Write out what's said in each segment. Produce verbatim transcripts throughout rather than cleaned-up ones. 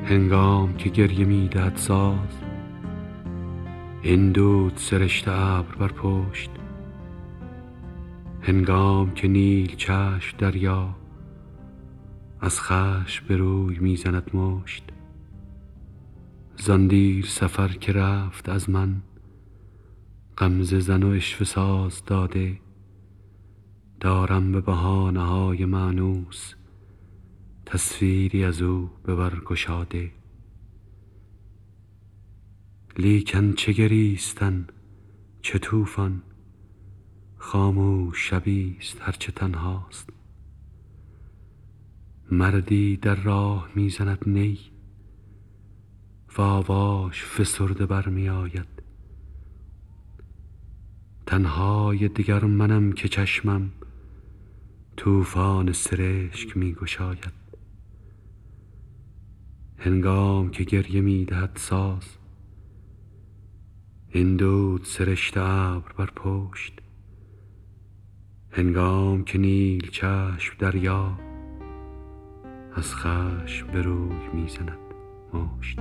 هنگام که گریه می دهد ساز، این دود سرشت ابر بر پشت. هنگام که نیل چشم دریا از خشم به روی می زند مشت. زان دیر سفر که رفت از من، غمزه زن و عشوه ساز داده. دارم به بهانه های مانوس تصویری از او به بر گشاده. لیکن چه گریستن چه طوفان، خاموش شبیست هرچه تنهاست. مردی در راه می زند نی، و آواش فسرده بر می آید. تنهای دگر منم که چشمم طوفان سرشک می گشاید. هنگام که گریه می دهد ساز، این دود سرشت ابر بر پشت. هنگام که نیل چشم دریا از خشم به روی می زند مشت.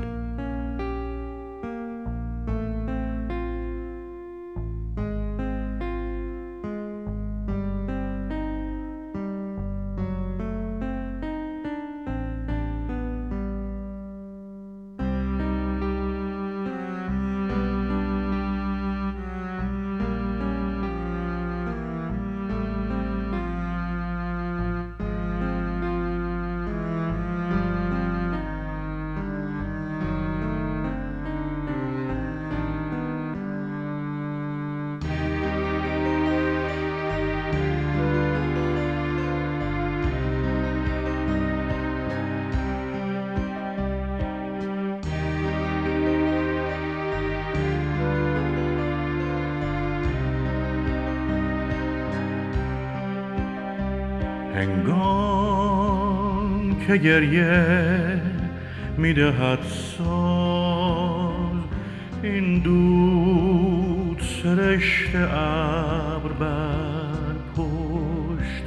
هنگام که گریه می دهد ساز، این دود سرشت ابر بر پشت.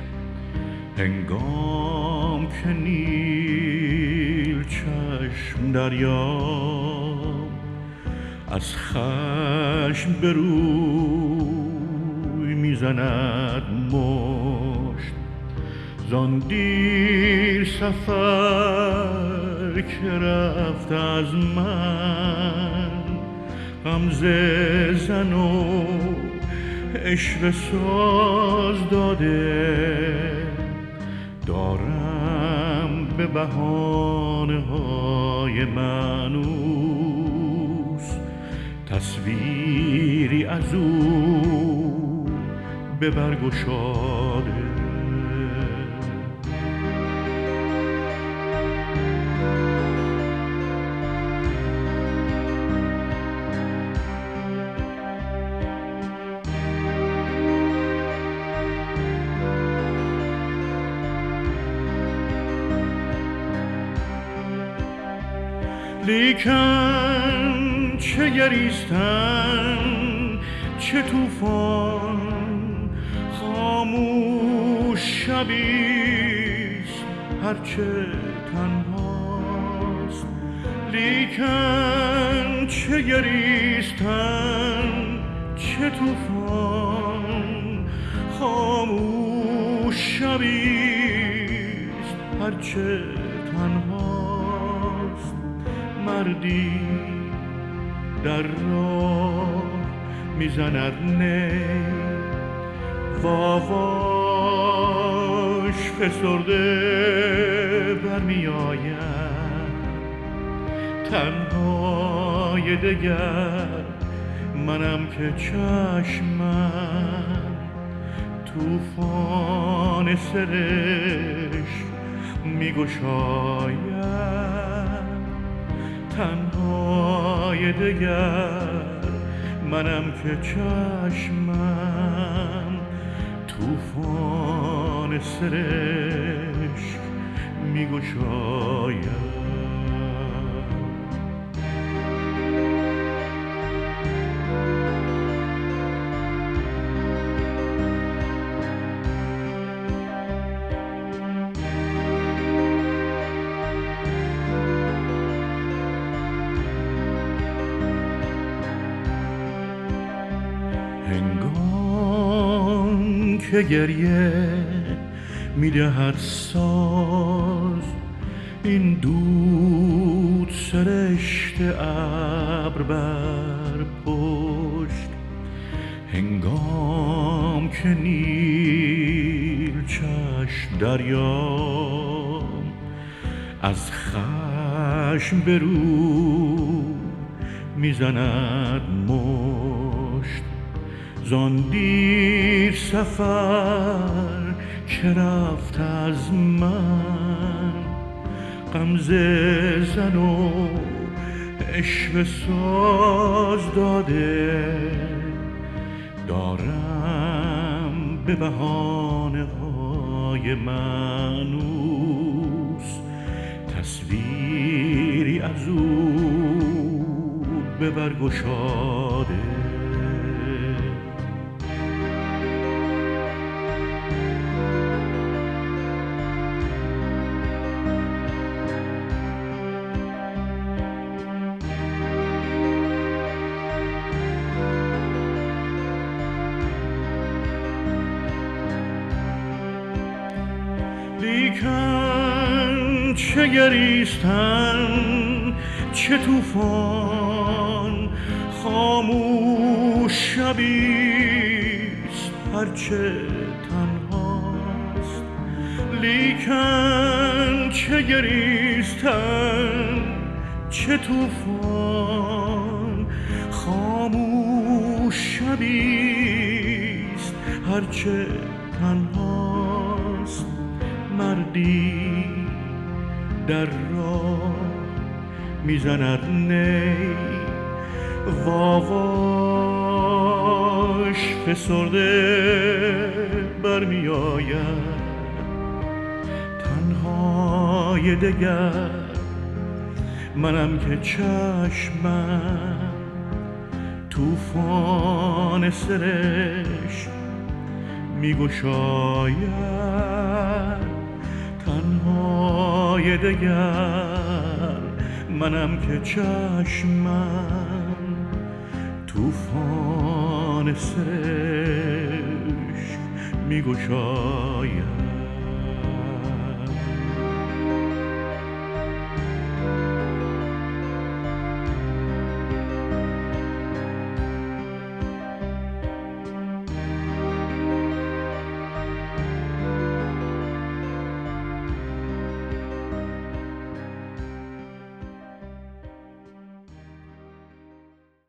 هنگام که نیل چشم دریا از خشم به روی می زند مشت. زان دیر سفر که رفت از من، غمزه زن و عشوه ساز داده. دارم به بهانه های مانوس تصویری از او به بر گشاده. لیکن چه گریستن چه طوفان، خاموش شبیست هرچه تنهاست. لیکن چه گریستن چه طوفان، خاموش شبیست هرچه تنهاست. مردی در راه میزند نی، و آواش فسرده برمی آید. تنهای دگر منم که چشمم طوفان سرشک می گشاید. تنهای دگر منم که چشمم طوفان سرشک می گشاید. که گریه میدهد ساز، این دود سرشت ابر بر پشت، هنگام که نیل چشم دریا از خشم به رو میزند مشت، زان دیر سفر که رفت از من، غمزه زن و عشوه ساز داده، دارم به بهانه های مانوس تصویری از او به برگشاده. لیکن چه گریستن چه طوفان، خاموش شبیست هرچه تنهاست. لیکن چه گریستن چه طوفان، خاموش شبیست هرچه تنهاست. مردی در راه میزند نی، واواش فسرده برمی آید. تنهای دگر منم که چشمم طوفان سرشک میگشاید. تنهای دگر منم که چشمم طوفان سرشک میگشاید.